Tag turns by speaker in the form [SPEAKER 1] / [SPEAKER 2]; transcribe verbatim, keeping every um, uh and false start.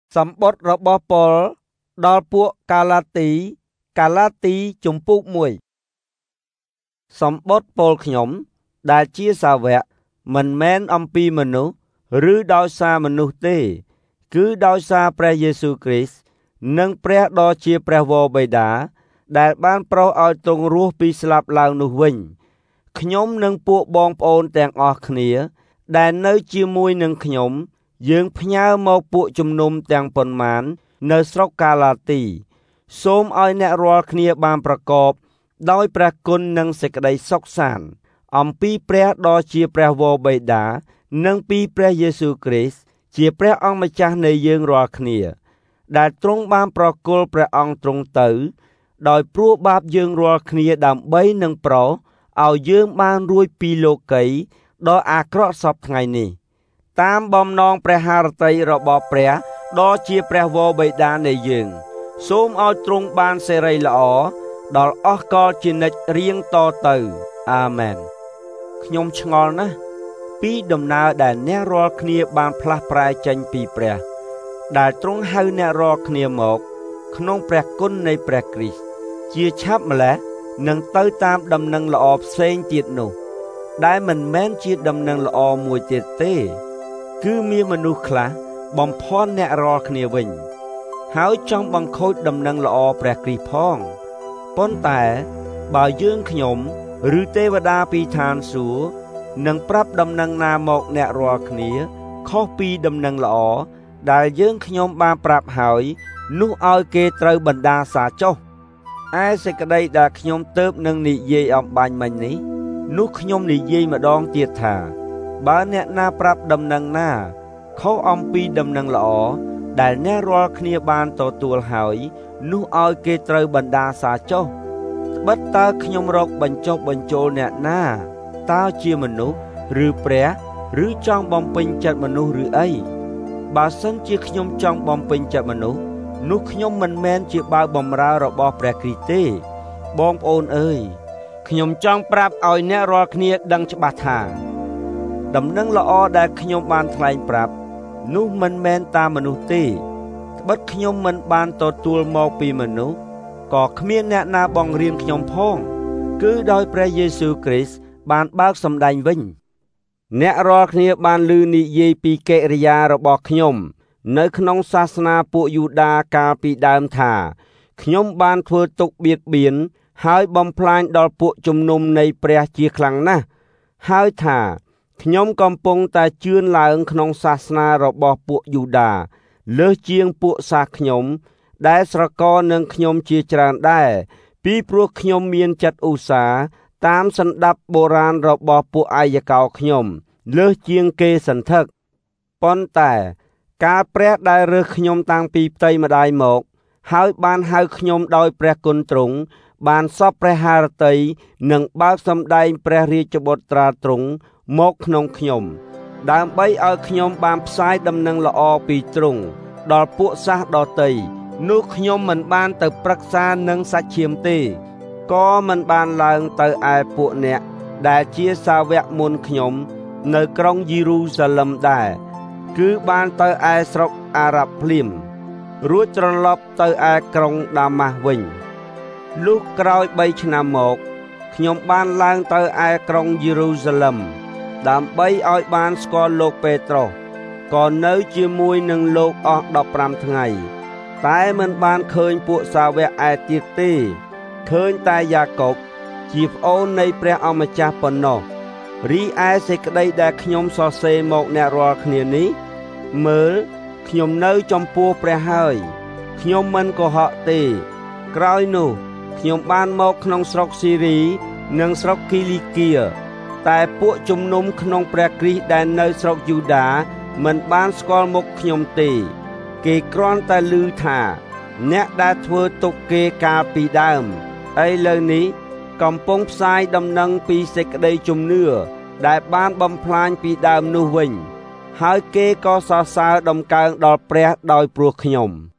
[SPEAKER 1] សម្បត្តិរបស់ប៉ុលដល់ពួកកាឡាទីកាឡាទីជំពូកមួយសម្បត្តិប៉ុលខ្ញុំដែលជាសាវកមិនមែនអំពីមនុស្សឬដោយសារមនុស្សទេគឺដោយសារព្រះយេស៊ូវគ្រីស្ទនិងព្រះដ៏ជាព្រះវរបិតាដែលបានប្រោសឲ្យទ្រង់រស់ពីស្លាប់ឡើងនោះវិញខ្ញុំនិងពួកបងប្អូនទាំងអស់គ្នាដែលនៅជាមួយនឹងខ្ញុំយើងផ្ញើមកពួកជំនុំទាំងប៉ុន្មាននៅស្រុកកាឡាទីសូមឲ្យអ្នករាល់គ្នាបានប្រកបដោយព្រះគុណនិងសេចក្តីសុខសាន្តអំពីព្រះដ៏ជាព្រះវរបិតានិងពីព្រះយេស៊ូវគ្រីស្ទជាព្រះអង្គម្ចាស់នៃយើងរាល់គ្នាដែលទ្រង់បានប្រគល់ព្រះអង្គទ្រង់ទៅដោយព្រោះបាបយើងរាល់គ្នាដើម្បីនឹងប្រោសឲ្យយើងបានរួចពីលោកីយ៍ដ៏អាក្រក់សពថ្ងៃនេះតាមបំណងព្រះハរតីរបស់ព្រះដ៏ជាព្រះវរបិតានៃយើងសូមឲ្យទ្រង់បានសេរីល្អដល់អស់កលជានិច្ចរៀងតទៅអាមែនខ្ញុំឆ្ងល់ណាស់ពីដំណើរដែលអ្នករាល់គ្នាបានផ្លាស់ប្រែចេញពីព្រះដែលទ្រង់ហៅអ្នករាល់គ្នាមកក្នុងព្រះគុណនៃព្រះគ្រីស្ទជាឆាប់ម្ល៉េះនឹងទៅតាមដំណឹងល្អផ្សេងទៀតនោះដែលមិនមែនជាដំណឹងល្អមួយទៀតទេគឺមានមនុស្សខ្លះបំភាន់អ្នករាល់គ្នាវិញហើយចង់បង្ខូចដំណឹងល្អព្រះគ្រីស្ទផងប៉ុន្តែបើយើងខ្ញុំឬទេវតាពីឋានសួគ៌នឹងប្រាប់ដំណឹងណាមកអ្នករាល់គ្នាខុសពីដំណឹងល្អដែលយើងខ្ញុំបានប្រាប់ហើយនោះឲ្យគេត្រូវបណ្ដាសាចុះឯសេចក្តីដែលខ្ញុំទៅនឹងនិយាយអំបញ្ញមិញនេះនោះខ្ញុំនិយាយម្ដងទៀតថាបើអ្នកណាប្រាប់ដំណឹងណាខុសអំពីដំណឹងល្អដែលអ្នករាល់គ្នាបានទទួលហើយនោះឲ្យគេត្រូវបណ្ដាសាចុះត្បិតតើខ្ញុំរកបញ្ចុះបញ្ចូលអ្នកណាតើជាមនុស្សឬព្រះឬចង់បំពេញចិត្តមនុស្សឬអីបើសិនជាខ្ញុំចង់បំពេញចិត្តមនុស្សនោះខ្ញុំមិនមែនជាបាវបម្រើរបស់ព្រះគ្រីស្ទទេបងប្អូនអើយខ្ញុំចង់ប្រាប់ឲ្យអ្នករាល់គ្នាដឹងច្បាស់ថាដំណឹងល្អដែលខ្ញុំបានថ្លែងប្រាប់នោះមិនមែនតាមមនុស្សទេត្បិតខ្ញុំមិនបានទទួលមកពីមនុស្សក៏គ្មានអ្នកណាបង្រៀនខ្ញុំផងគឺដោយព្រះយេស៊ូវគ្រីស្ទបានបើកសម្ដែងវិញអ្នករាល់គ្នាបានឮនិយាយពីកិរិយារបស់ខ្ញុំនៅក្នុងសាសនាពួកយូដាកាលពីដើមថាខ្ញុំបានធ្វើទុក្ខបៀតបៀនហើយបំផ្លាញដល់ពួកជំនុំនៃព្រះជាខ្លាំងណាស់ហើយថាខ្ញុំកំពុងតែជឿនឡើងក្នុងសាសនារបស់ពួកយូដាលើសជាងពួកសាសខ្ញុំដែលស្រករនឹងខ្ញុំជាច្រើនដែរពីព្រោះខ្ញុំមានចិត្តឧស្សាហ៍តាមសណ្ដាប់បុរាណរបស់ពួកអាយកោខ្ញុំលើសជាងគេសន្ធឹកប៉ុន្តែការព្រះដែលរើសខ្ញុំតាំងពីផ្ទៃម្ដាយមកហើយបានហៅខ្ញុំដោយព្រះគុណទ្រង់បានសពព្រះハរតីនិងបើកសម្ដែងព្រះរាជបុត្រាទ្រង់មកក្នុងខ្ញុំដើម្បីឲ្យខ្ញុំបានផ្សាយដំណឹងល្អពីទ្រង់ដល់ពួកសាសដទៃនោះខ្ញុំមិនបានទៅប្រឹក្សានឹងសាច់ឈាមទេក៏មិនបានឡើងទៅឯពួកអ្នកដែលជាសាវកមុនខ្ញុំនៅក្រុងយេរូសាឡឹមដែរគឺបានទៅឯស្រុកអារ៉ាប់ភ្លាមរួចត្រឡប់ទៅឯក្រុងដាម៉ាស់វិញលុះក្រោយបីឆ្នាំមកខ្ញុំបានឡើងទៅឯក្រុងយេរូសាឡឹមដើម្បីឲ្យបានស្គាល់លោកពេត្រុសក៏នៅជាមួយនឹងលោកអស់ដប់ប្រាំថ្ងៃតែមិនបានឃើញពួកសាវកឯទៀតទេឃើញតែយ៉ាកុបជាប្អូននៃព្រះអម្ចាស់ប៉ុណ្ណោះរីឯសេចក្តីដែលខ្ញុំសរសេរមកអ្នករាល់គ្នានេះមើលខ្ញុំនៅចំពោះព្រះហើយខ្ញុំមិនកុហកទេក្រោយនោះខ្ញុំបានមកក្នុងស្រុកស៊ីរីនិងស្រុកគីលីគៀតែពួកជំនុំក្នុងព្រះគ្រីស្ទដែលនៅស្រុកយូដាមិនបានស្គាល់មុខខ្ញុំទេគេគ្រាន់តែឮថាអ្នកដែលធ្វើទុក្ខគេកាលពីដើមឥឡូវនេះកំពុងផ្សាយដំណឹងពីសេចក្តីជំនឿដែលបានបំផ្លាញពីដើមនោះវិញហើយគេក៏សរសើរដំកើងដល់ព្រះដោយព្រោះខ្ញុំ